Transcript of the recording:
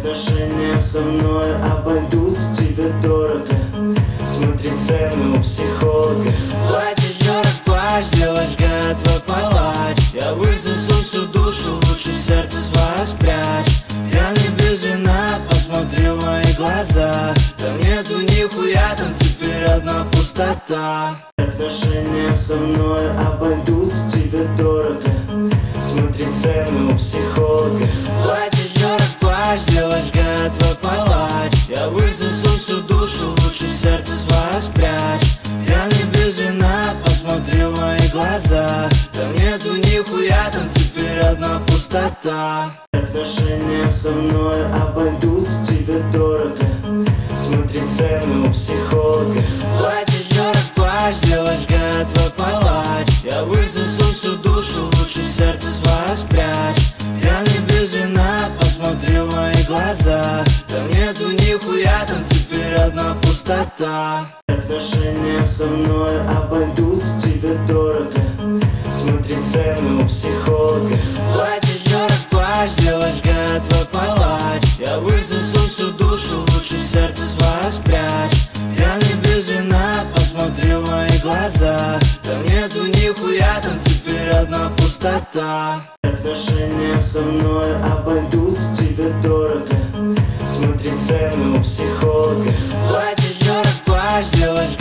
Отношения со мной обойдутся тебе дорого. Смотри цены у психолога. Плачешь, еще раз плачь, девочка, я твой палач. Я высосу всю душу, лучше сердце свое спрячь. Я не без вина, посмотри в мои глаза. Там нету нихуя, там теперь одна пустота. Отношения со мной обойдутся тебе дорого. Смотри цены у психолога. Плачешь, еще раз плачь, девочка, я твой палач. Я высосу всю душу, лучше сердце свое спрячь. Я не без вина, посмотри в мои глаза. Там нету нихуя, там теперь одна пустота. Отношения со мной обойдутся тебе дорого. Смотри цены у психолога. Плачешь, еще раз плачь, девочка, я твой палач. Я высосу всю душу, лучше сердце свое спрячь. Я не без вина, посмотри в мои глаза. Там нету нихуя, там теперь одна пустота. Отношения со мной обойдутся тебе дорого. Смотри цены у психолога. Плачешь, еще раз плачь, девочка, я твой палач. Я высосу всю душу, лучше сердце свое спрячь. Я не без вина, посмотри в мои глаза. Там нету нихуя, там теперь одна пустота. Отношения со мной обойдутся тебе дорого. Смотри цены у психолога. Плачешь, еще раз плачь, девочка,